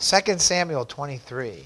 2 Samuel 23.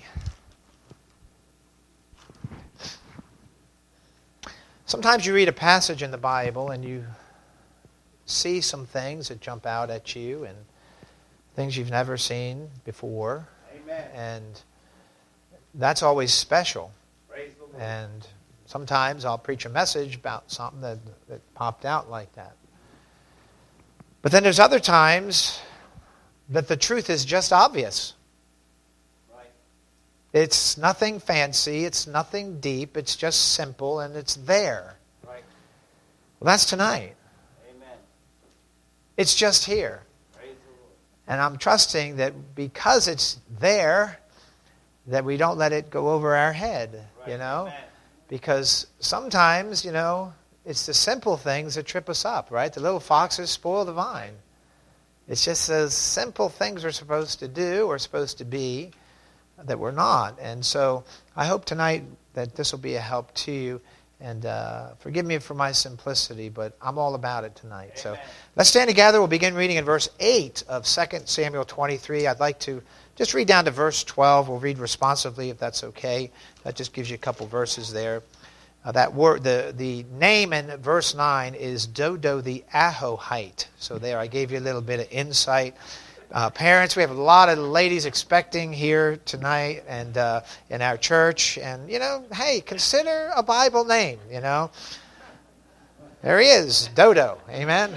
Sometimes you read a passage in the Bible and you see some things that jump out at you and things you've never seen before. Amen. And that's always special. Praise the Lord. And sometimes I'll preach a message about something that popped out like that. But then there's other times that the truth is just obvious. Right. It's nothing fancy, it's nothing deep, it's just simple, and it's there. Right. Well, that's tonight. Amen. It's just here. Praise the Lord. And I'm trusting that because it's there, that we don't let it go over our head, Right. you know? Amen. Because sometimes, it's the simple things that trip us up, right? The little foxes spoil the vine. It's just those simple things we're supposed to do or supposed to be that we're not. And so I hope tonight that this will be a help to you. And forgive me for my simplicity, but I'm all about it tonight. Amen. So let's stand together. We'll begin reading in verse 8 of 2 Samuel 23. I'd like to just read down to verse 12. We'll read responsively if that's okay. That just gives you a couple verses there. That word, the name in verse 9 is Dodo the Ahohite. So there, I gave you a little bit of insight. Parents, we have a lot of ladies expecting here tonight and in our church. And, hey, consider a Bible name, There he is, Dodo. Amen?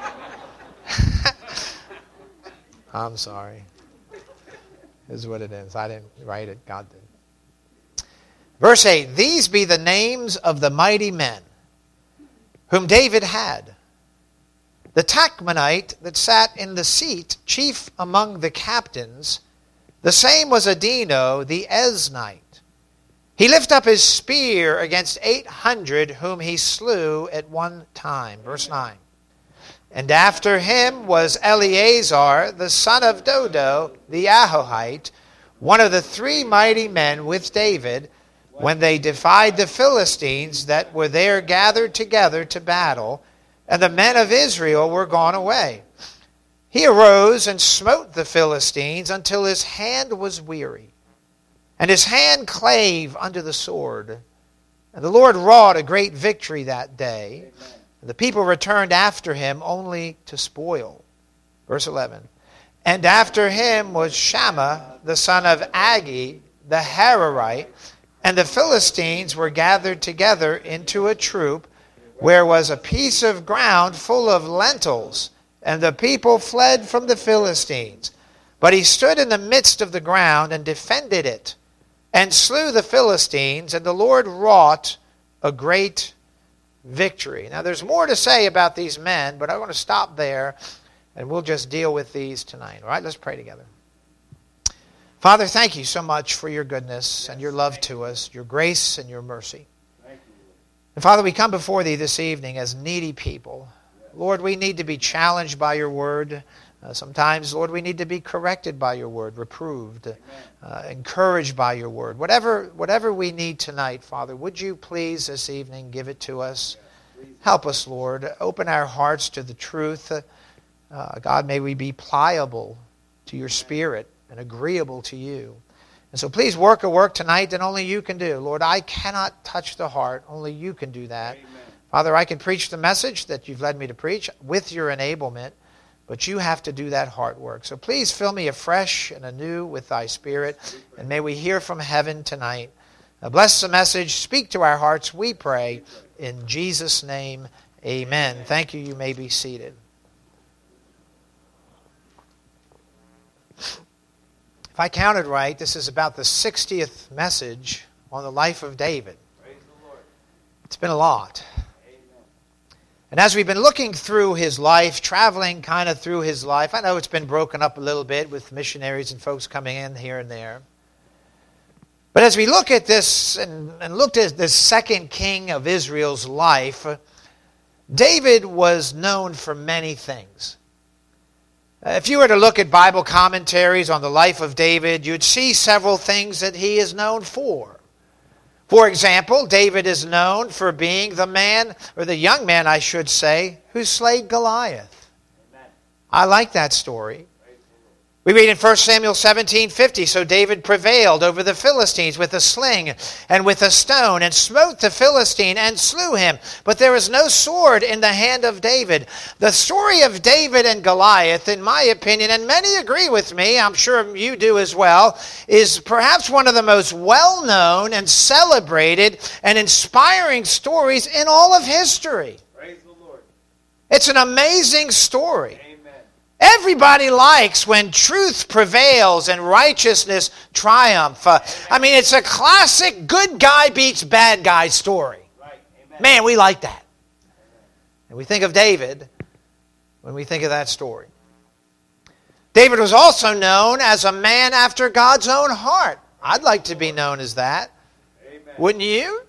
I'm sorry. This is what it is. I didn't write it. God did. Verse 8, these be the names of the mighty men whom David had. The Tachmonite that sat in the seat, chief among the captains, the same was Adino the Eznite. He lifted up his spear against 800 whom he slew at one time. Verse 9. And after him was Eleazar, the son of Dodo the Ahohite, one of the three mighty men with David, when they defied the Philistines that were there gathered together to battle, and the men of Israel were gone away. He arose and smote the Philistines until his hand was weary, and his hand clave under the sword. And the Lord wrought a great victory that day. And the people returned after him only to spoil. Verse 11. And after him was Shammah, the son of Agi, the Hararite, and the Philistines were gathered together into a troop, where was a piece of ground full of lentils, and the people fled from the Philistines. But he stood in the midst of the ground and defended it, and slew the Philistines, and the Lord wrought a great victory. Now there's more to say about these men, but I want to stop there, and we'll just deal with these tonight. All right, let's pray together. Father, thank you so much for your goodness and your love to us, your grace and your mercy. And Father, we come before thee this evening as needy people. Lord, we need to be challenged by your word. Sometimes, Lord, we need to be corrected by your word, reproved, encouraged by your word. Whatever we need tonight, Father, would you please this evening give it to us? Help us, Lord. Open our hearts to the truth. God, may we be pliable to your spirit and agreeable to you. And so please work a work tonight that only you can do. Lord, I cannot touch the heart. Only you can do that. Amen. Father, I can preach the message that you've led me to preach with your enablement, but you have to do that heart work. So please fill me afresh and anew with thy Spirit, and may we hear from heaven tonight. Now bless the message. Speak to our hearts, we pray. In Jesus' name, amen. Thank you. You may be seated. If I counted right, this is about the 60th message on the life of David. Praise the Lord. It's been a lot. Amen. And as we've been looking through his life, traveling kind of through his life, I know it's been broken up a little bit with missionaries and folks coming in here and there. But as we look at this and looked at this second king of Israel's life, David was known for many things. If you were to look at Bible commentaries on the life of David, you'd see several things that he is known for. For example, David is known for being the man, or the young man, I should say, who slayed Goliath. Amen. I like that story. We read in 1 Samuel 17:50, so David prevailed over the Philistines with a sling and with a stone, and smote the Philistine and slew him. But there was no sword in the hand of David. The story of David and Goliath, in my opinion, and many agree with me, I'm sure you do as well, is perhaps one of the most well-known and celebrated and inspiring stories in all of history. Praise the Lord. It's an amazing story. Amen. Everybody likes when truth prevails and righteousness triumph. It's a classic good guy beats bad guy story. Right. Amen. Man, we like that. And we think of David when we think of that story. David was also known as a man after God's own heart. I'd like to be known as that. Amen. Wouldn't you?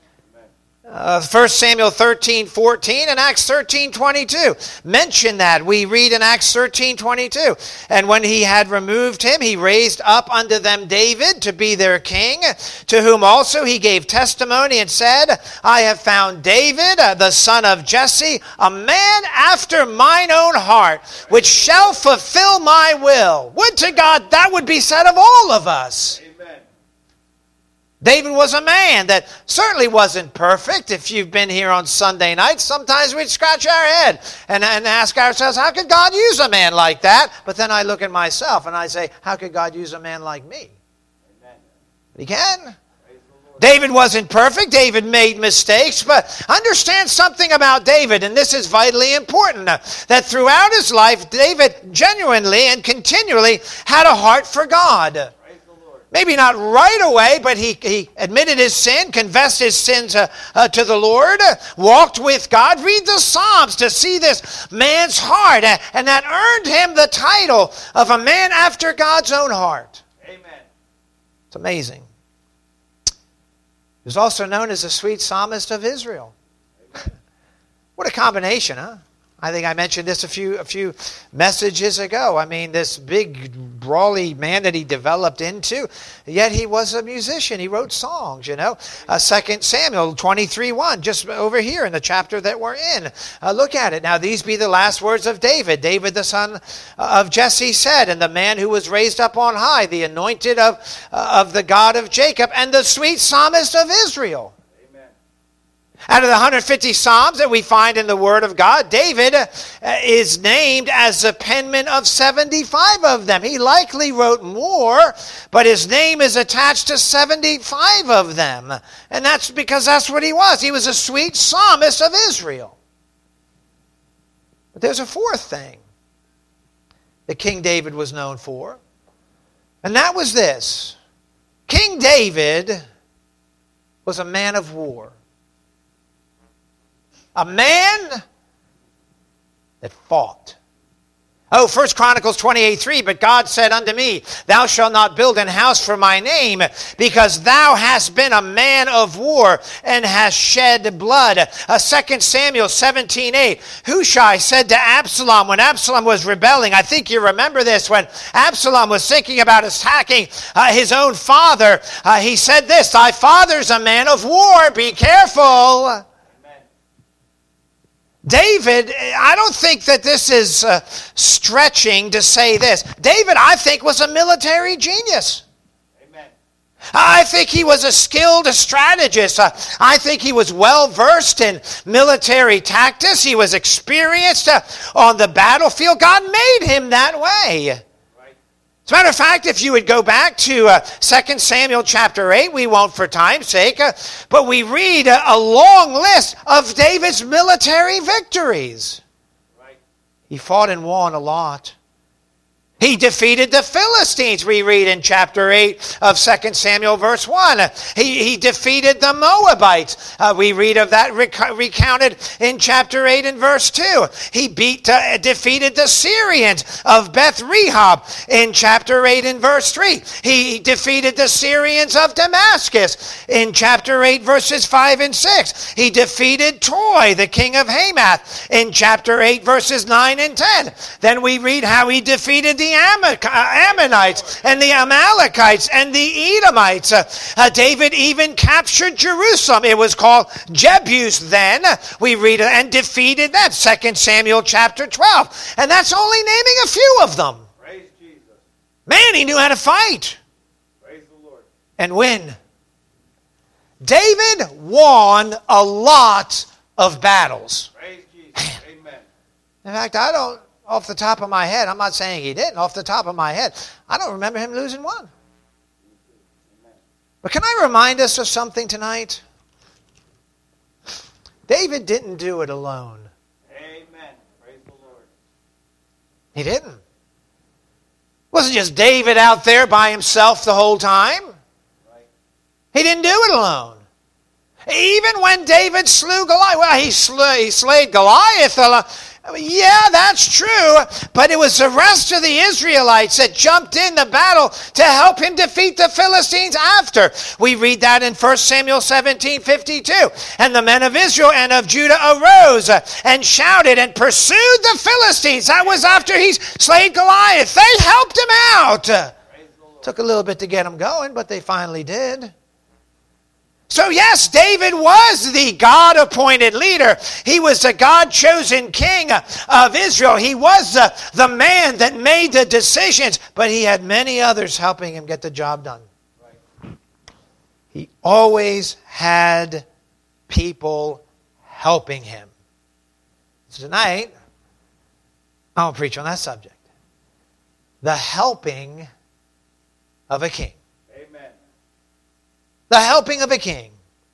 1 Samuel 13:14 and Acts 13:22 mention that. We read in Acts 13:22, and when he had removed him, he raised up unto them David to be their king, to whom also he gave testimony and said, I have found David, the son of Jesse, a man after mine own heart, which shall fulfill my will. Would to God that would be said of all of us. David was a man that certainly wasn't perfect. If you've been here on Sunday nights, sometimes we'd scratch our head and ask ourselves, how could God use a man like that? But then I look at myself and I say, how could God use a man like me? Amen. He can. David wasn't perfect. David made mistakes. But understand something about David, and this is vitally important, that throughout his life, David genuinely and continually had a heart for God. Maybe not right away, but he admitted his sin, confessed his sins to the Lord, walked with God. Read the Psalms to see this man's heart, and that earned him the title of a man after God's own heart. Amen. It's amazing. He was also known as the sweet psalmist of Israel. Amen. What a combination, huh? I think I mentioned this a few messages ago. This big, brawly man that he developed into, yet he was a musician. He wrote songs, 2 Samuel 23:1, just over here in the chapter that we're in. Look at it. Now, these be the last words of David. David, the son of Jesse, said, and the man who was raised up on high, the anointed of the God of Jacob, and the sweet psalmist of Israel. Out of the 150 Psalms that we find in the Word of God, David is named as the penman of 75 of them. He likely wrote more, but his name is attached to 75 of them. And that's because that's what he was. He was a sweet psalmist of Israel. But there's a fourth thing that King David was known for, and that was this. King David was a man of war. A man that fought. 1 Chronicles 28:3, but God said unto me, thou shalt not build an house for my name, because thou hast been a man of war, and hast shed blood. 2 Samuel 17:8, Hushai said to Absalom, when Absalom was rebelling, I think you remember this, when Absalom was thinking about attacking his own father, he said this, thy father's a man of war, be careful. David, I don't think that this is stretching to say this. David, I think, was a military genius. Amen. I think he was a skilled strategist. I think he was well-versed in military tactics. He was experienced on the battlefield. God made him that way. As a matter of fact, if you would go back to 2 Samuel chapter 8, we won't for time's sake, but we read a long list of David's military victories. Right. He fought and won a lot. He defeated the Philistines, we read in chapter 8 of 2 Samuel verse 1. He defeated the Moabites. We read of that recounted in chapter 8 and verse 2. He defeated the Syrians of Beth Rehob in chapter 8 and verse 3. He defeated the Syrians of Damascus in chapter 8 verses 5 and 6. He defeated Toi, the king of Hamath, in chapter 8 verses 9 and 10. Then we read how he defeated the Ammonites and the Amalekites and the Edomites. David even captured Jerusalem. It was called Jebus then. We read and defeated that. 2 Samuel chapter 12. And that's only naming a few of them. Praise Jesus. Man, he knew how to fight Praise the Lord. and win. David won a lot of battles. Praise Jesus. Amen. In fact, I don't, off the top of my head, I'm not saying he didn't, off the top of my head, I don't remember him losing one. But can I remind us of something tonight? David didn't do it alone. Amen. Praise the Lord. He didn't. It wasn't just David out there by himself the whole time. Right. He didn't do it alone. Even when David slew Goliath, well, he slayed Goliath alone. Yeah, that's true, but it was the rest of the Israelites that jumped in the battle to help him defeat the Philistines after. We read that in 1 Samuel 17:52. And the men of Israel and of Judah arose and shouted and pursued the Philistines. That was after he slayed Goliath. They helped him out. Took a little bit to get him going, but they finally did. So yes, David was the God-appointed leader. He was the God-chosen king of Israel. He was the man that made the decisions, but he had many others helping him get the job done. Right. He always had people helping him. So tonight, I'll preach on that subject. The helping of a king. The helping of a king.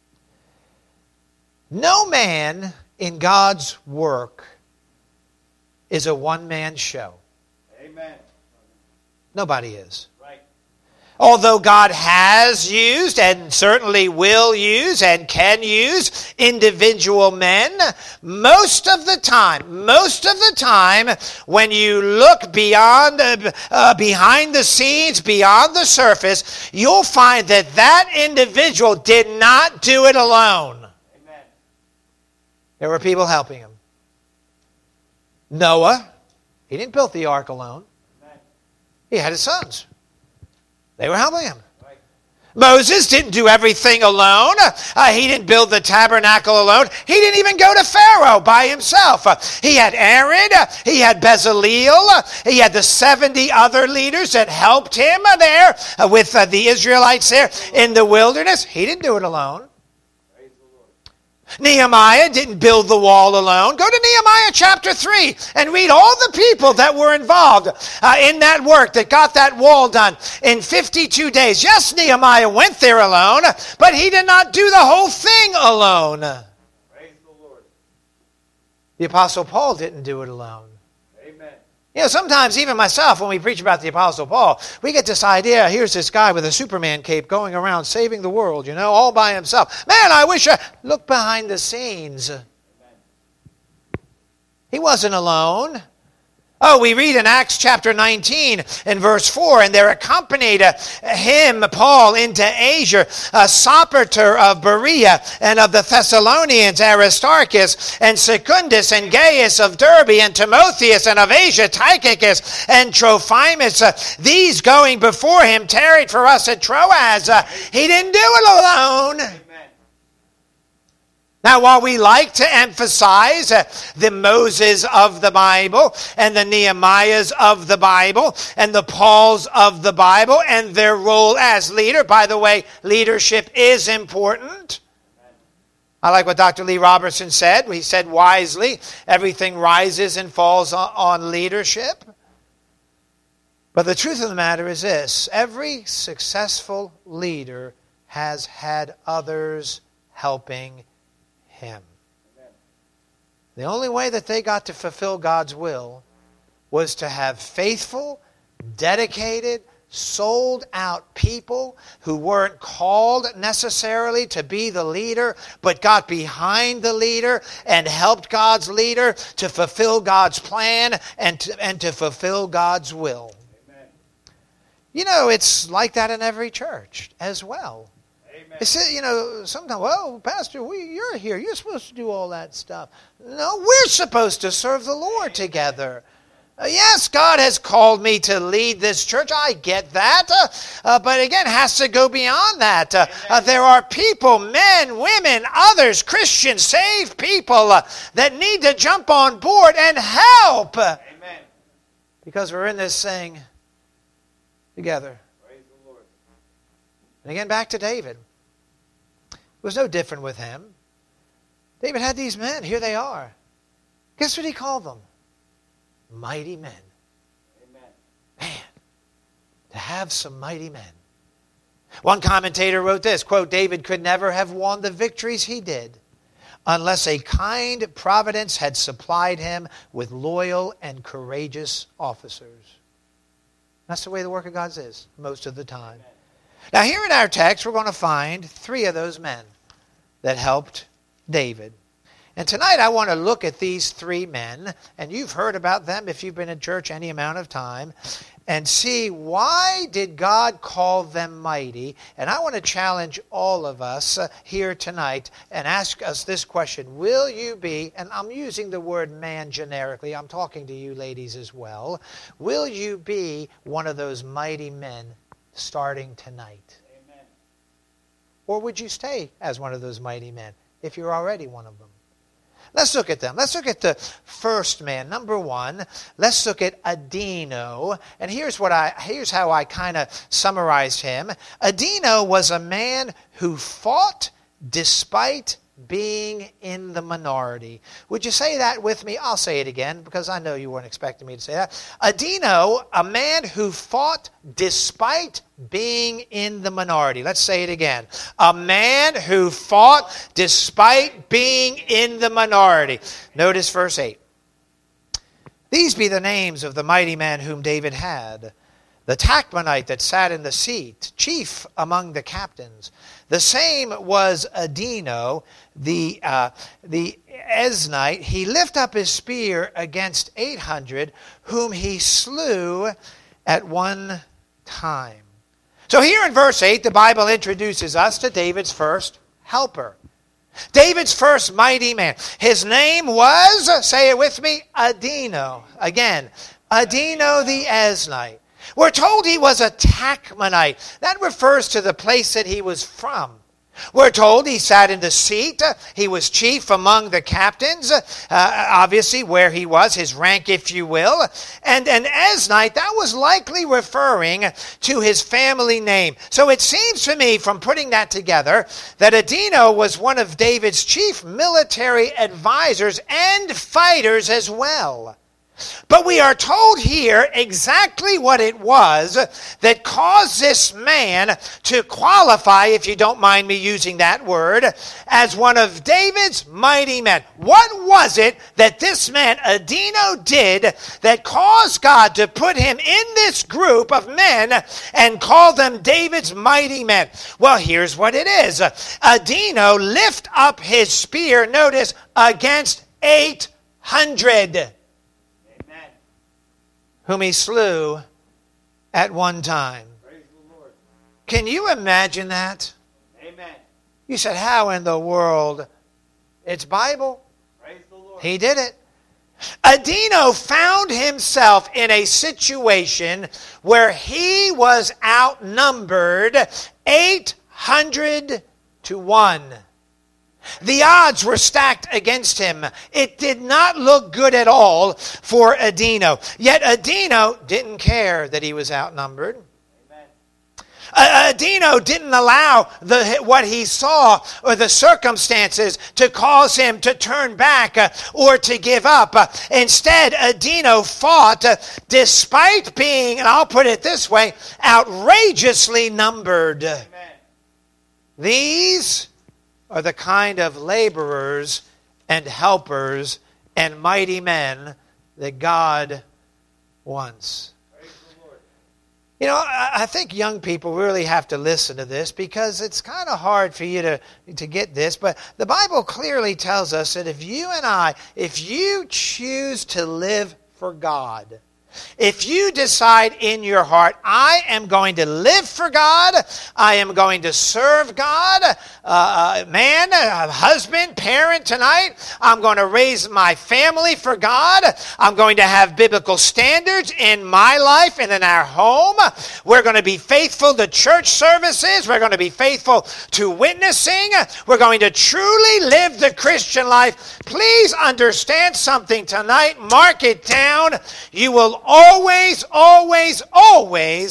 No man in God's work is a one-man show. Amen. Nobody is. Right. Although God has used and certainly will use and can use individual men, most of the time, when you look beyond, behind the scenes, beyond the surface, you'll find that individual did not do it alone. Amen. There were people helping him. Noah, he didn't build the ark alone. Amen. He had his sons. They were helping him. Right. Moses didn't do everything alone. He didn't build the tabernacle alone. He didn't even go to Pharaoh by himself. He had Aaron. He had Bezaleel. He had the 70 other leaders that helped him there with the Israelites there in the wilderness. He didn't do it alone. Praise the Lord. Nehemiah didn't build the wall alone. Go to Nehemiah chapter 3 and read all the people that were involved in that work that got that wall done in 52 days. Yes, Nehemiah went there alone, but he did not do the whole thing alone. Praise the Lord. The Apostle Paul didn't do it alone. Amen. You know, sometimes even myself, when we preach about the Apostle Paul, we get this idea, here's this guy with a Superman cape going around saving the world, all by himself. Man, I wish I... Look behind the scenes. Amen. He wasn't alone. Oh, we read in Acts chapter 19 and verse 4, and there accompanied him, Paul, into Asia, Sopater of Berea, and of the Thessalonians, Aristarchus, and Secundus, and Gaius of Derbe, and Timotheus, and of Asia, Tychicus, and Trophimus. These going before him tarried for us at Troas. He didn't do it alone. Amen. Now, while we like to emphasize the Moses of the Bible and the Nehemiahs of the Bible and the Pauls of the Bible and their role as leader, by the way, leadership is important. I like what Dr. Lee Robertson said. He said wisely, everything rises and falls on leadership. But the truth of the matter is this: every successful leader has had others helping him. Amen. The only way that they got to fulfill God's will was to have faithful, dedicated, sold out people who weren't called necessarily to be the leader, but got behind the leader and helped God's leader to fulfill God's plan and to fulfill God's will. Amen. It's like that in every church as well. Amen. It's, sometimes, well, Pastor, you're here. You're supposed to do all that stuff. No, we're supposed to serve the Lord together. Yes, God has called me to lead this church. I get that. But again, it has to go beyond that. There are people, men, women, others, Christians, saved people that need to jump on board and help. Amen. Because we're in this thing together. Praise the Lord. And again, back to David. It was no different with him. David had these men. Here they are. Guess what he called them? Mighty men. Amen. Man, to have some mighty men. One commentator wrote this, quote, David could never have won the victories he did unless a kind providence had supplied him with loyal and courageous officers. That's the way the work of God is most of the time. Now here in our text, we're going to find 3 of those men that helped David. And tonight I want to look at these 3 men, and you've heard about them if you've been in church any amount of time, and see why did God call them mighty. And I want to challenge all of us here tonight and ask us this question. Will you be, and I'm using the word man generically, I'm talking to you ladies as well, will you be one of those mighty men starting tonight? Amen. Or would you stay as one of those mighty men if you're already one of them? Let's look at them. Let's look at the first man. Number 1, let's look at Adino. And here's how I kind of summarized him. Adino was a man who fought despite being in the minority. Would you say that with me? I'll say it again because I know you weren't expecting me to say that. Adino, a man who fought despite being in the minority. Let's say it again. A man who fought despite being in the minority. Notice verse 8. These be the names of the mighty man whom David had. The Tachmonite that sat in the seat, chief among the captains. The same was Adino, the Eznite. He lifted up his spear against 800, whom he slew at one time. So here in verse 8, the Bible introduces us to David's first helper. David's first mighty man. His name was, say it with me, Adino. Again, Adino the Eznite. We're told he was a Tachmonite. That refers to the place that he was from. We're told he sat in the seat. He was chief among the captains, obviously where he was, his rank, if you will. And an Eznite, that was likely referring to his family name. So it seems to me, from putting that together, that Adino was one of David's chief military advisors and fighters as well. But we are told here exactly what it was that caused this man to qualify, if you don't mind me using that word, as one of David's mighty men. What was it that this man, Adino, did that caused God to put him in this group of men and call them David's mighty men? Well, here's what it is. Adino lifted up his spear, notice, against 800. Whom he slew at one time. Praise the Lord. Can you imagine that? Amen. You said, how in the world? It's Bible. Praise the Lord. He did it. Adino found himself in a situation where he was outnumbered 800 to 1. The odds were stacked against him. It did not look good at all for Adino. Yet Adino didn't care that he was outnumbered. Adino didn't allow what he saw or the circumstances to cause him to turn back or to give up. Instead, Adino fought despite being, and I'll put it this way, outrageously numbered. Amen. These are the kind of laborers and helpers and mighty men that God wants. Praise the Lord. You know, I think young people really have to listen to this because it's kind of hard for you to get this. But the Bible clearly tells us that if you choose to live for God, if you decide in your heart, I am going to live for God, I am going to serve God, man, husband, parent tonight, I'm going to raise my family for God, I'm going to have biblical standards in my life and in our home, we're going to be faithful to church services, we're going to be faithful to witnessing, we're going to truly live the Christian life. Please understand something tonight, mark it down, you will always, always, always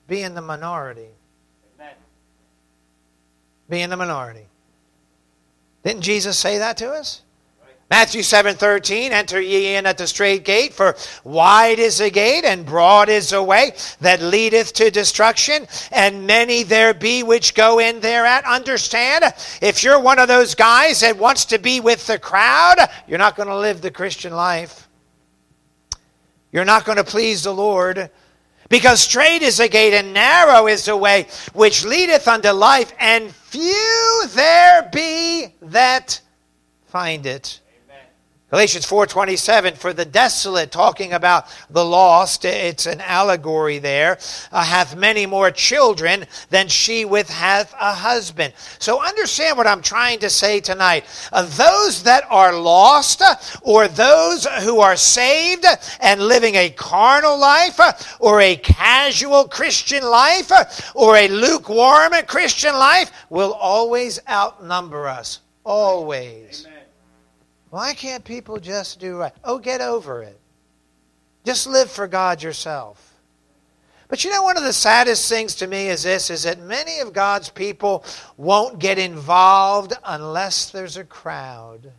be in the minority. Amen. Be in the minority. Didn't Jesus say that to us? Matthew 7:13, enter ye in at the strait gate, for wide is the gate, and broad is the way that leadeth to destruction, and many there be which go in thereat. Understand, if you're one of those guys that wants to be with the crowd, you're not going to live the Christian life. You're not going to please the Lord. Because strait is the gate, and narrow is the way which leadeth unto life, and few there be that find it. Galatians 4:27, for the desolate, talking about the lost, it's an allegory there, hath many more children than she with hath a husband. So understand what I'm trying to say tonight. Those that are lost, or those who are saved and living a carnal life, or a casual Christian life, or a lukewarm Christian life, will always outnumber us. Always. Amen. Why can't people just do right? Oh, get over it. Just live for God yourself. But you know, one of the saddest things to me is this, is that many of God's people won't get involved unless there's a crowd.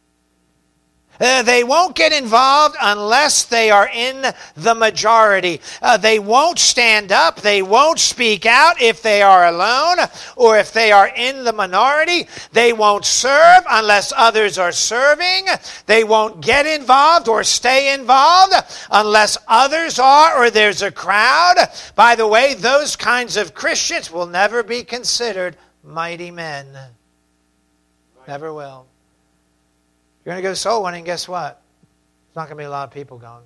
They won't get involved unless they are in the majority. They won't stand up. They won't speak out if they are alone or if they are in the minority. They won't serve unless others are serving. They won't get involved or stay involved unless others are or there's a crowd. By the way, those kinds of Christians will never be considered mighty men. Never will. You're going to go soul winning, guess what? There's not going to be a lot of people going.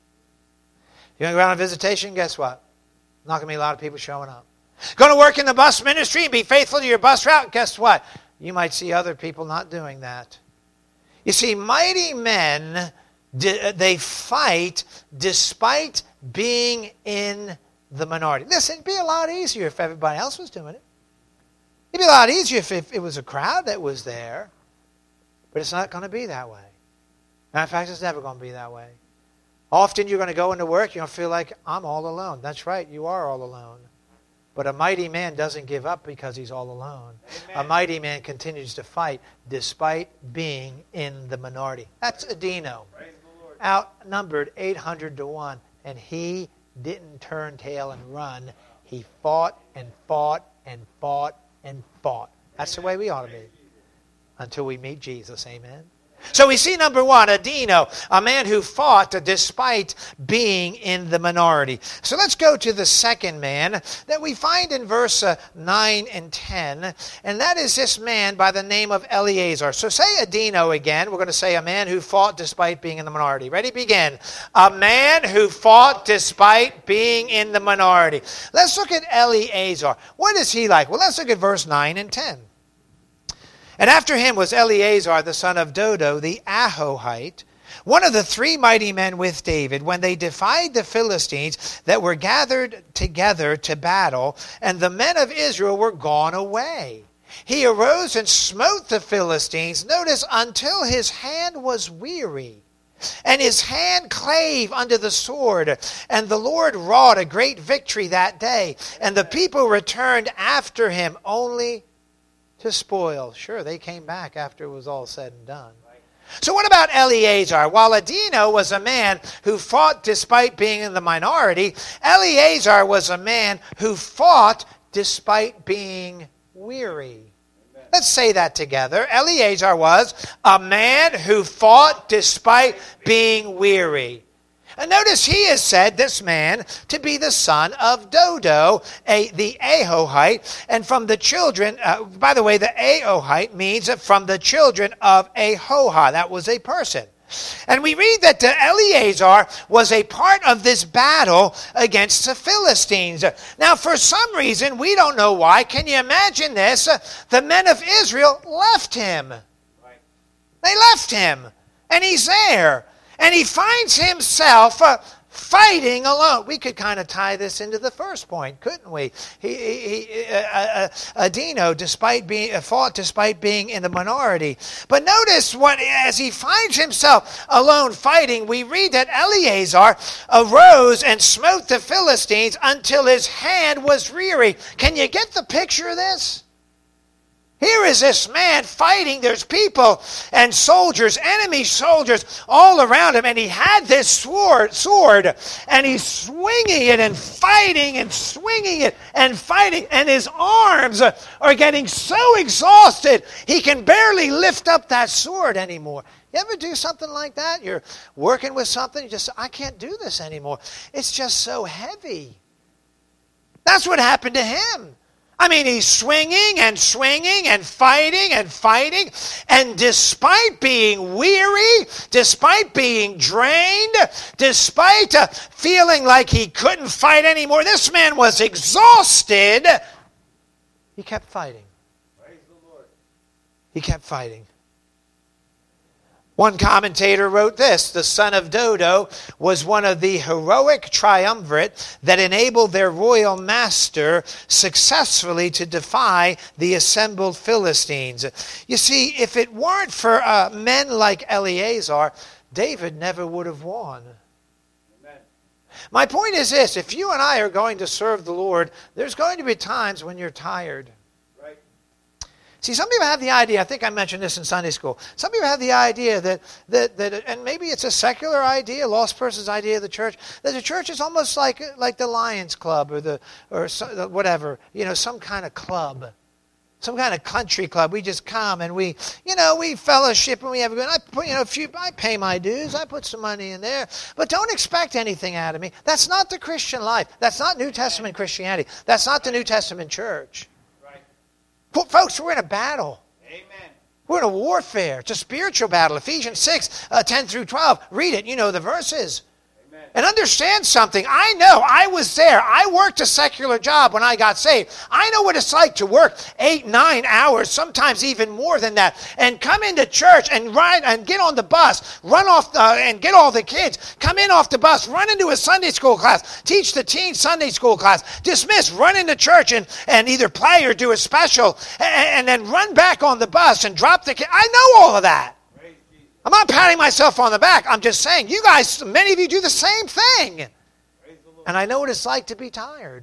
You're going to go out on visitation, guess what? There's not going to be a lot of people showing up. Going to work in the bus ministry and be faithful to your bus route, guess what? You might see other people not doing that. You see, mighty men, they fight despite being in the minority. Listen, it'd be a lot easier if everybody else was doing it. It'd be a lot easier if it was a crowd that was there. But it's not going to be that way. Matter of fact, it's never going to be that way. Often you're going to go into work, you're going to feel like, I'm all alone. That's right, you are all alone. But a mighty man doesn't give up because he's all alone. Amen. A mighty man continues to fight despite being in the minority. That's Adino. Outnumbered 800-1. And he didn't turn tail and run. He fought and fought and fought and fought. That's the way we ought to be. Until we meet Jesus. Amen. So we see number one, Adino, a man who fought despite being in the minority. So let's go to the second man that we find in verse 9 and 10. And that is this man by the name of Eleazar. So say Adino again. We're going to say a man who fought despite being in the minority. Ready? Begin. A man who fought despite being in the minority. Let's look at Eleazar. What is he like? Well, let's look at verse 9 and 10. And after him was Eleazar the son of Dodo, the Ahohite, one of the three mighty men with David, when they defied the Philistines that were gathered together to battle, and the men of Israel were gone away. He arose and smote the Philistines, notice, until his hand was weary. And his hand clave under the sword. And the Lord wrought a great victory that day. And the people returned after him only to spoil. Sure, they came back after it was all said and done. So what about Eleazar? While Adino was a man who fought despite being in the minority, Eleazar was a man who fought despite being weary. Let's say that together. Eleazar was a man who fought despite being weary. And notice he is said, this man, to be the son of Dodo, the Ahohite, and from the children, by the way, the Ahohite means from the children of Ahoha. That was a person. And we read that Eleazar was a part of this battle against the Philistines. Now, for some reason, we don't know why. Can you imagine this? The men of Israel left him. They left him. And he's there. And he finds himself fighting alone. We could kind of tie this into the first point, couldn't we? Adino, fought despite being in the minority. But notice as he finds himself alone fighting, we read that Eleazar arose and smote the Philistines until his hand was weary. Can you get the picture of this? Here is this man fighting. There's people and soldiers, enemy soldiers all around him. And he had this sword, and he's swinging it and fighting and swinging it and fighting. And his arms are getting so exhausted, he can barely lift up that sword anymore. You ever do something like that? You're working with something, you just say, I can't do this anymore. It's just so heavy. That's what happened to him. I mean, he's swinging and fighting, and despite being weary, despite being drained, despite feeling like he couldn't fight anymore, this man was exhausted, he kept fighting. Praise the Lord. He kept fighting. One commentator wrote this: the son of Dodo was one of the heroic triumvirate that enabled their royal master successfully to defy the assembled Philistines. You see, if it weren't for men like Eleazar, David never would have won. Amen. My point is this: if you and I are going to serve the Lord, there's going to be times when you're tired. See, some people have the idea, I think I mentioned this in Sunday school, some people have the idea that and maybe it's a secular idea, lost person's idea of the church, that the church is almost like the Lions Club or whatever, some kind of club, some kind of country club. We just come and we fellowship and we have a good, I pay my dues, I put some money in there, but don't expect anything out of me. That's not the Christian life. That's not New Testament Christianity. That's not the New Testament church. Folks, we're in a battle. Amen. We're in a warfare. It's a spiritual battle. Ephesians 6, 10 through 12. Read it. You know the verses. Amen. And understand something. I know. I was there. I worked a secular job when I got saved. I know what it's like to work 8, 9 hours, sometimes even more than that, and come into church and ride and get on the bus, run off and get all the kids, come in off the bus, run into a Sunday school class, teach the teen Sunday school class, dismiss, run into church and either play or do a special, and then run back on the bus and drop the kid. I know all of that. I'm not patting myself on the back. I'm just saying, you guys, many of you do the same thing. And I know what it's like to be tired.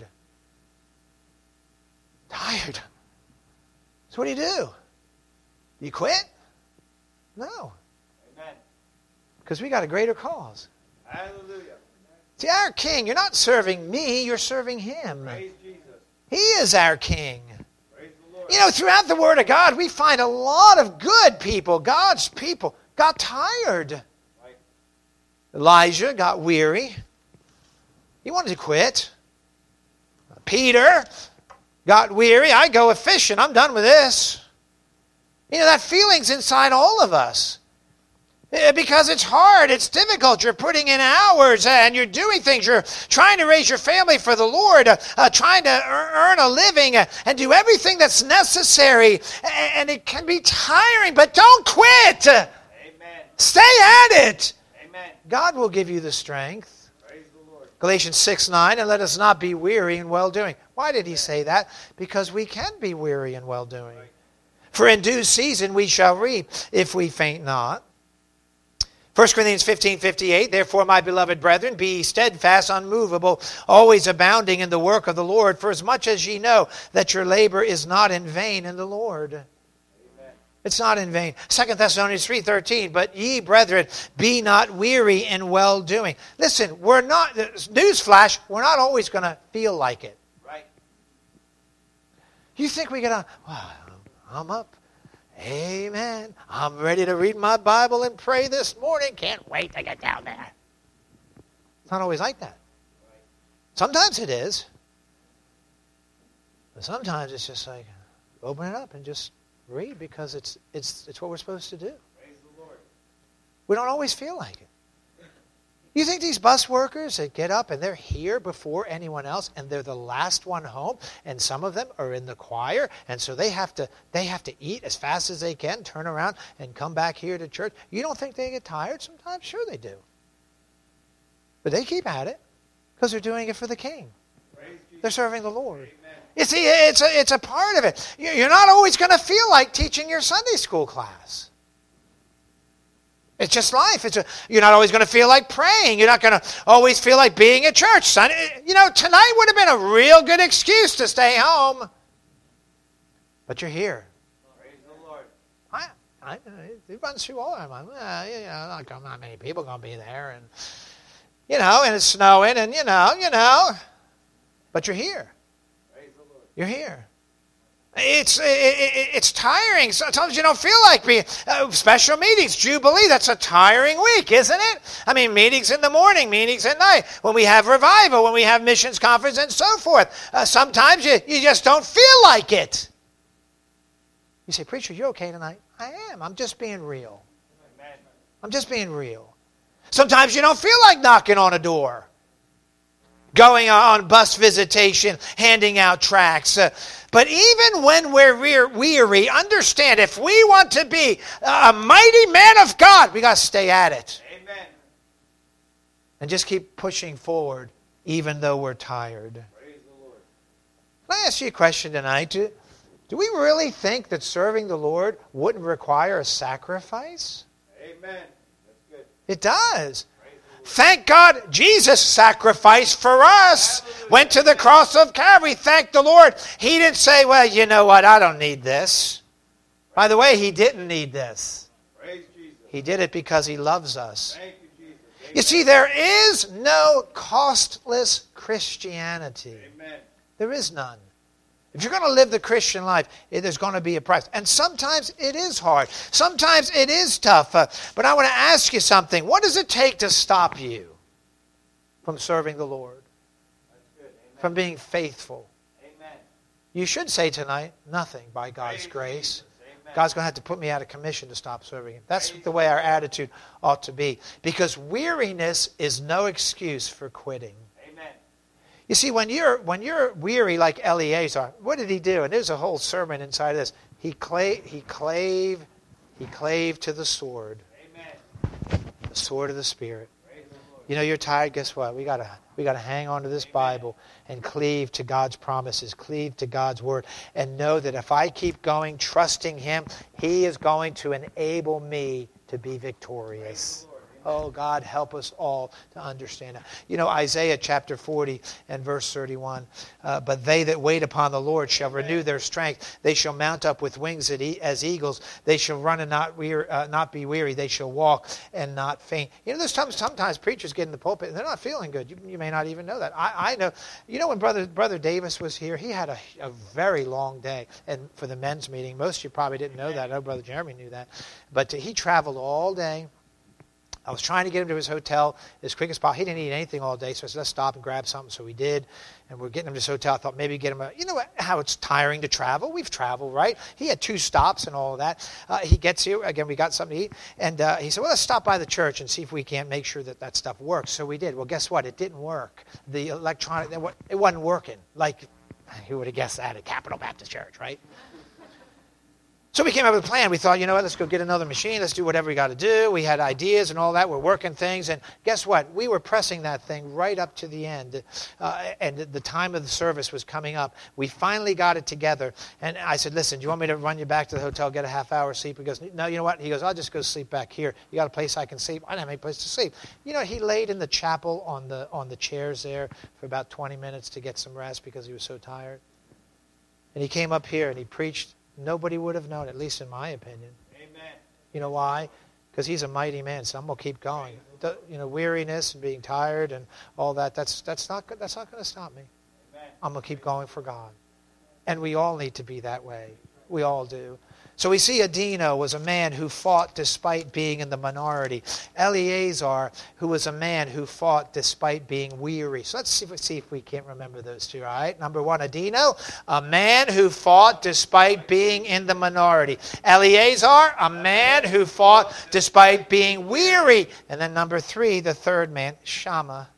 Tired. So what do? You quit? No. Amen. Because we got a greater cause. Hallelujah. See, our King, you're not serving me, you're serving Him. Praise Jesus. He is our King. Praise the Lord. Throughout the Word of God, we find a lot of good people, God's people, got tired. Right. Elijah got weary. He wanted to quit. Peter got weary. I go fishing. I'm done with this. That feeling's inside all of us. Because it's hard, it's difficult. You're putting in hours and you're doing things. You're trying to raise your family for the Lord, trying to earn a living and do everything that's necessary. And it can be tiring, but don't quit. Amen. Stay at it. Amen. God will give you the strength. Praise the Lord. Galatians 6:9, and let us not be weary in well-doing. Why did he say that? Because we can be weary in well-doing. Right. For in due season we shall reap if we faint not. 1 Corinthians 15:58, therefore, my beloved brethren, be ye steadfast, unmovable, always abounding in the work of the Lord, for as much as ye know that your labor is not in vain in the Lord. Amen. It's not in vain. 2 Thessalonians 3:13, but ye, brethren, be not weary in well-doing. Listen, we're not, newsflash, we're not always going to feel like it. Right. You think we're going to, wow, I'm up. Amen. I'm ready to read my Bible and pray this morning. Can't wait to get down there. It's not always like that. Sometimes it is. But sometimes it's just like, open it up and just read because it's what we're supposed to do. Praise the Lord. We don't always feel like it. You think these bus workers that get up and they're here before anyone else and they're the last one home, and some of them are in the choir, and so they have to eat as fast as they can, turn around and come back here to church. You don't think they get tired sometimes? Sure they do. But they keep at it because they're doing it for the King. They're serving the Lord. Amen. You see, it's a part of it. You're not always going to feel like teaching your Sunday school class. It's just life. You're not always going to feel like praying. You're not going to always feel like being at church. Tonight would have been a real good excuse to stay home. But you're here. Praise the Lord. It runs through all of them. Not many people going to be there. And it's snowing and, But you're here. Praise the Lord. You're here. It's tiring. Sometimes you don't feel like being special meetings, Jubilee. That's a tiring week, isn't it? I mean, meetings in the morning, meetings at night. When we have revival, when we have missions conference, and so forth. Sometimes you just don't feel like it. You say, preacher, you okay tonight? I am. I'm just being real. Amen. I'm just being real. Sometimes you don't feel like knocking on a door, going on bus visitation, handing out tracts. But even when we're weary, understand, if we want to be a mighty man of God, we got to stay at it. Amen. And just keep pushing forward, even though we're tired. Praise the Lord. Can I ask you a question tonight? Do we really think that serving the Lord wouldn't require a sacrifice? Amen. That's good. It does. Praise the Lord. Thank God Jesus sacrificed for us. Hallelujah. Went to the cross of Calvary. Thank the Lord. He didn't say, well, you know what, I don't need this. By the way, he didn't need this. Praise Jesus. He did it because he loves us. Thank you, Jesus. Amen. You see, there is no costless Christianity. Amen. There is none. If you're going to live the Christian life, there's going to be a price. And sometimes it is hard. Sometimes it is tough. But I want to ask you something. What does it take to stop you from serving the Lord? That's good. Amen. From being faithful? Amen. You should say tonight, nothing by God's Praise grace. Jesus. Amen. God's going to have to put me out of commission to stop serving Him. That's the way our attitude ought to be. Because weariness is no excuse for quitting. Amen. You see, when you're weary like Eleazar, what did he do? And there's a whole sermon inside of this. He clave to the sword, Amen. the sword of the Spirit. Praise the Lord. You know, you're tired. Guess what? We gotta hang on to this Bible and cleave to God's promises, cleave to God's word, and know that if I keep going, trusting Him, He is going to enable me to be victorious. Oh, God, help us all to understand that. You know, Isaiah chapter 40 and verse 31, but they that wait upon the Lord shall renew their strength. They shall mount up with wings as eagles. They shall run and not be weary. They shall walk and not faint. You know, there's sometimes preachers get in the pulpit and they're not feeling good. You may not even know that. I know. You know, when Brother Davis was here, he had a very long day. And for the men's meeting, most of you probably didn't know that. I know Brother Jeremy knew that. But he traveled all day. I was trying to get him to his hotel as quick as possible. He didn't eat anything all day, so I said, let's stop and grab something. So we did, and we're getting him to his hotel. I thought maybe get him you know how it's tiring to travel? We've traveled, right? He had 2 stops and all of that. He gets here. Again, we got something to eat. And he said, well, let's stop by the church and see if we can't make sure that stuff works. So we did. Well, guess what? It didn't work. The electronic, it wasn't working. Like, who would have guessed that at Capital Baptist Church, right? So we came up with a plan. We thought, you know what, let's go get another machine. Let's do whatever we got to do. We had ideas and all that. We're working things. And guess what? We were pressing that thing right up to the end. And the time of the service was coming up. We finally got it together. And I said, listen, do you want me to run you back to the hotel, get a half-hour sleep? He goes, no, you know what? He goes, I'll just go sleep back here. You got a place I can sleep? I don't have any place to sleep. You know, he laid in the chapel on the chairs there for about 20 minutes to get some rest because he was so tired. And he came up here and he preached. Nobody would have known, at least in my opinion. Amen. You know why? Because he's a mighty man, so I'm going to keep going. You know, weariness and being tired and all that, that's not going to stop me. Amen. I'm going to keep going for God. And we all need to be that way. We all do. So we see Adino was a man who fought despite being in the minority. Eleazar, who was a man who fought despite being weary. So let's see if we can't remember those two, all right? Number 1, Adino, a man who fought despite being in the minority. Eleazar, a man who fought despite being weary. And then number 3, the third man, Shammah.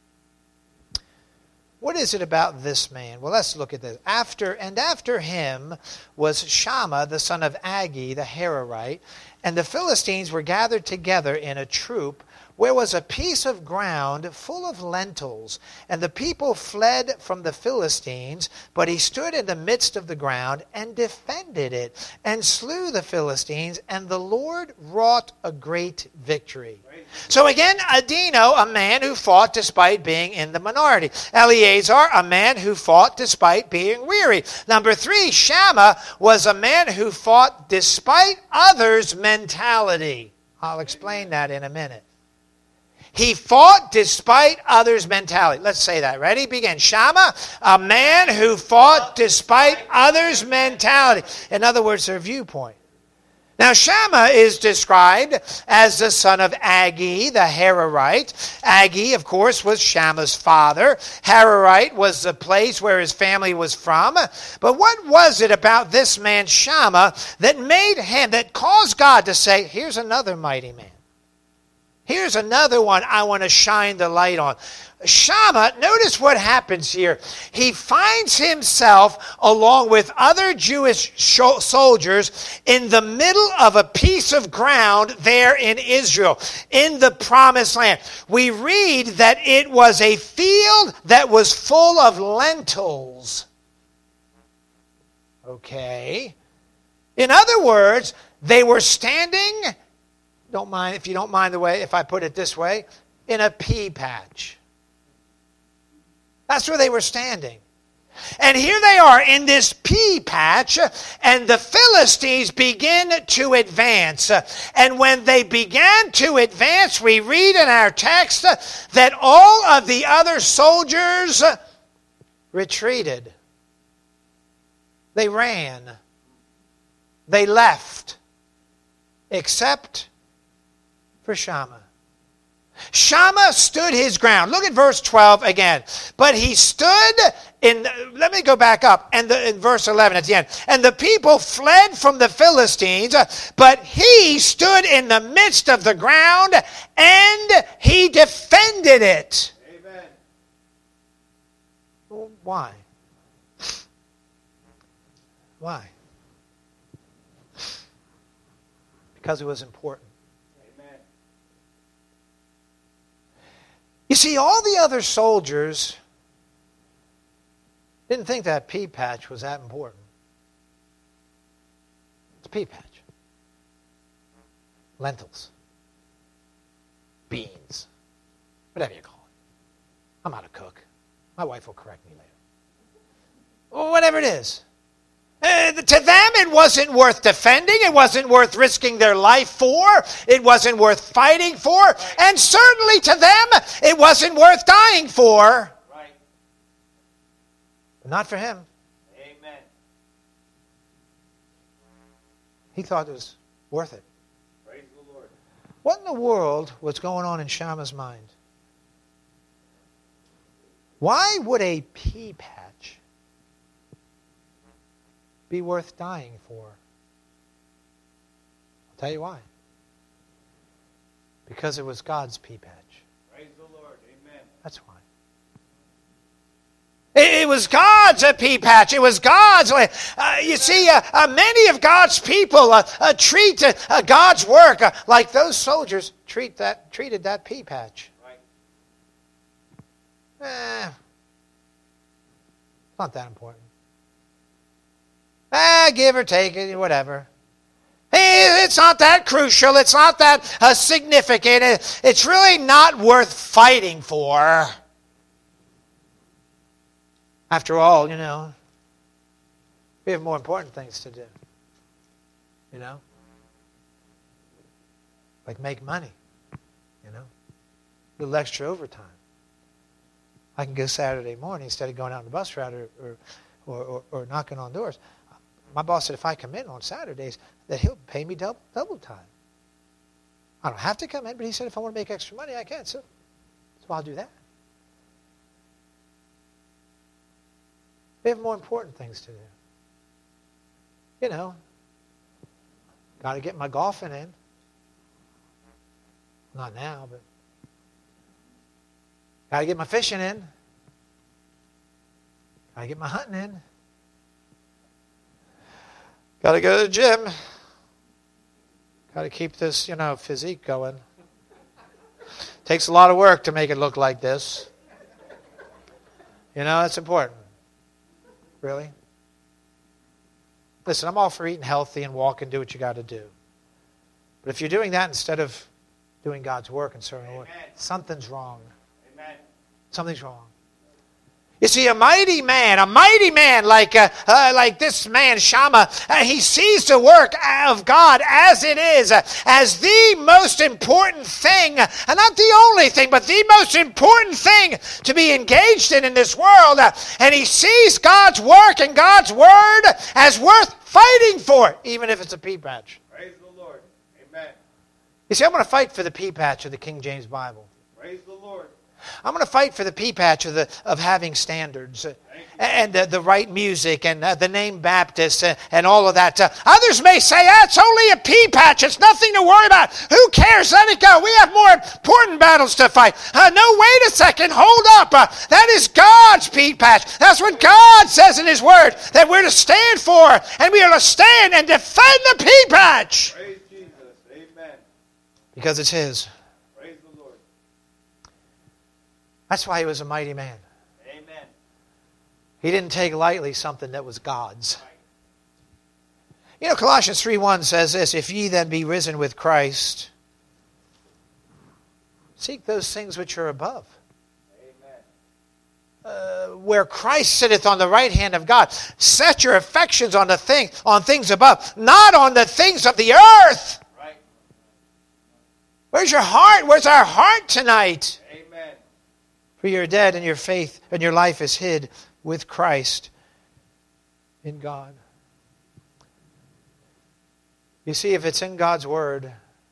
What is it about this man? Well, let's look at this. After him was Shammah, the son of Agi, the Hararite, and the Philistines were gathered together in a troop where was a piece of ground full of lentils, and the people fled from the Philistines, but he stood in the midst of the ground and defended it, and slew the Philistines, and the Lord wrought a great victory. So again, Adino, a man who fought despite being in the minority. Eleazar, a man who fought despite being weary. Number 3, Shammah was a man who fought despite others' mentality. I'll explain that in a minute. He fought despite others' mentality. Let's say that. Ready? Begin. Shammah, a man who fought despite others' mentality. In other words, their viewpoint. Now, Shammah is described as the son of Agi, the Hararite. Agi, of course, was Shammah's father. Hararite was the place where his family was from. But what was it about this man, Shammah, that caused God to say, here's another mighty man. Here's another one I want to shine the light on. Shammah, notice what happens here. He finds himself, along with other Jewish soldiers, in the middle of a piece of ground there in Israel, in the Promised Land. We read that it was a field that was full of lentils. Okay. In other words, they were standing, if you don't mind the way, if I put it this way, in a pea patch. That's where they were standing. And here they are in this pea patch, and the Philistines begin to advance. And when they began to advance, we read in our text that all of the other soldiers retreated. They ran. They left. Except for Shammah. Shammah stood his ground. Look at verse 12 again. But he stood let me go back up, in verse 11 at the end. And the people fled from the Philistines, but he stood in the midst of the ground, and he defended it. Amen. Well, why? Why? Because it was important. You see, all the other soldiers didn't think that pea patch was that important. It's a pea patch. Lentils. Beans. Whatever you call it. I'm not a cook. My wife will correct me later. Well, whatever it is. To them, it wasn't worth defending. It wasn't worth risking their life for. It wasn't worth fighting for. And certainly to them, it wasn't worth dying for. Right. But not for him. Amen. He thought it was worth it. Praise the Lord. What in the world was going on in Shammah's mind? Why would a pea patch be worth dying for? I'll tell you why. Because it was God's pea patch. Praise the Lord. Amen. That's why. It was God's pea patch. It was God's. You see, many of God's people treat God's work like those soldiers treated that pea patch. Right. Not that important. Give or take it, whatever. Hey, it's not that crucial. It's not that significant. It's really not worth fighting for. After all, we have more important things to do. Like make money. A little extra overtime. I can go Saturday morning instead of going out on the bus route or knocking on doors. My boss said if I come in on Saturdays, that he'll pay me double time. I don't have to come in, but he said if I want to make extra money, I can. So I'll do that. We have more important things to do. Got to get my golfing in. Not now, but got to get my fishing in. Got to get my hunting in. Got to go to the gym. Got to keep this, physique going. Takes a lot of work to make it look like this. You know, it's important. Really? Listen, I'm all for eating healthy and walking, do what you got to do. But if you're doing that instead of doing God's work and serving the Lord, something's wrong. Amen. Something's wrong. You see, a mighty man like this man, Shammah, he sees the work of God as it is, as the most important thing, and not the only thing, but the most important thing to be engaged in this world. And he sees God's work and God's word as worth fighting for, even if it's a pea patch. Praise the Lord. Amen. You see, I'm going to fight for the pea patch of the King James Bible. Praise the Lord. I'm going to fight for the pea patch of having standards and the right music and the name Baptist and all of that. Others may say, it's only a pea patch. It's nothing to worry about. Who cares? Let it go. We have more important battles to fight. No, wait a second. Hold up. That is God's pea patch. That's what God says in His Word, that we're to stand for, and we are to stand and defend the pea patch. Praise Jesus. Amen. Because it's His. Praise the Lord. That's why He was a mighty man. Amen. He didn't take lightly something that was God's. You know, Colossians 3:1 says this, if ye then be risen with Christ, seek those things which are above. Amen. Where Christ sitteth on the right hand of God. Set your affections on things above, not on the things of the earth. Right. Where's your heart? Where's our heart tonight? Amen. For you're dead and your faith and your life is hid with Christ in God. You see, if it's in God's Word,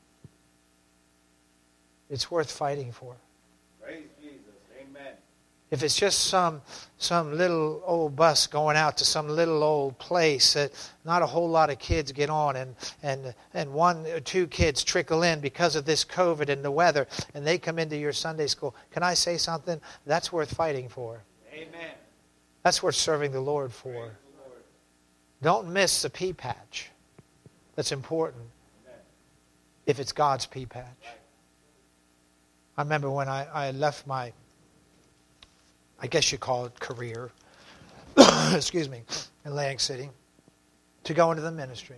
it's worth fighting for. Praise Jesus. Amen. If it's just some little old bus going out to some little old place that not a whole lot of kids get on and one or two kids trickle in because of this COVID and the weather and they come into your Sunday school, can I say something? That's worth fighting for. Amen. That's worth serving the Lord for. Praise the Lord. Don't miss the pea patch. That's important. Amen. If it's God's pea patch. Right. I remember when I left my, I guess you call it career, excuse me, in Atlantic City, to go into the ministry.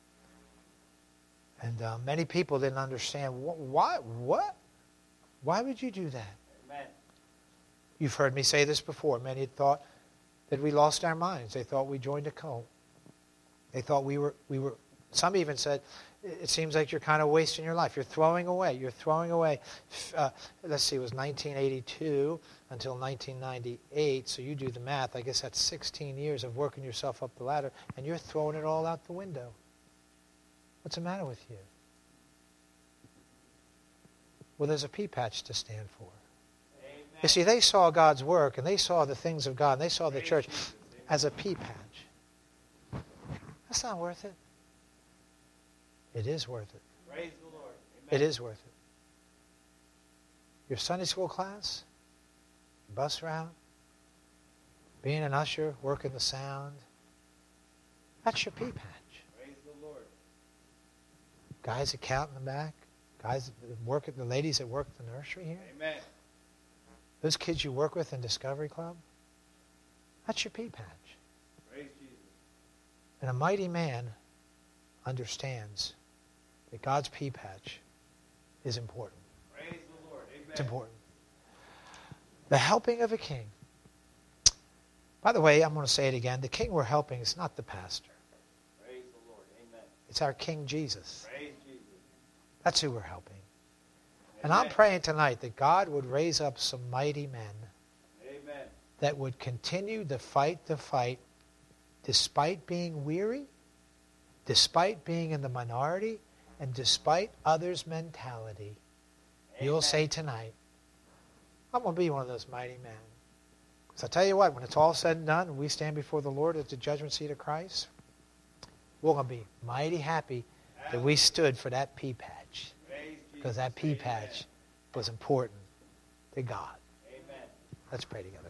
And many people didn't understand, why would you do that? Amen. You've heard me say this before. Many had thought that we lost our minds. They thought we joined a cult. They thought we were. Some even said, it seems like you're kind of wasting your life. You're throwing away. Let's see, it was 1982 until 1998. So you do the math. I guess that's 16 years of working yourself up the ladder, and you're throwing it all out the window. What's the matter with you? Well, there's a pea patch to stand for. Amen. You see, they saw God's work, and they saw the things of God, and they saw the church as a pea patch. That's not worth it. It is worth it. Praise the Lord. Amen. It is worth it. Your Sunday school class, bus route, being an usher, working the sound, that's your pea patch. Praise the Lord. Guys that count in the back, guys that work at the ladies that work at the nursery here, Amen. those kids you work with in Discovery Club, that's your pea patch. Praise Jesus. And a mighty man understands that God's pea patch is important. Praise the Lord. Amen. It's important. The helping of a king. By the way, I'm going to say it again. The king we're helping is not the pastor. Praise the Lord. Amen. It's our King Jesus. Praise Jesus. That's who we're helping. And Amen. I'm praying tonight that God would raise up some mighty men Amen. that would continue to fight the fight despite being weary, despite being in the minority, and despite others' mentality. You'll Amen. say tonight, I'm going to be one of those mighty men. Because I'll tell you what, when it's all said and done, and we stand before the Lord at the judgment seat of Christ, we're going to be mighty happy that we stood for that pea patch. Praise Because Jesus. that pea Amen. patch was important to God. Amen. Let's pray together.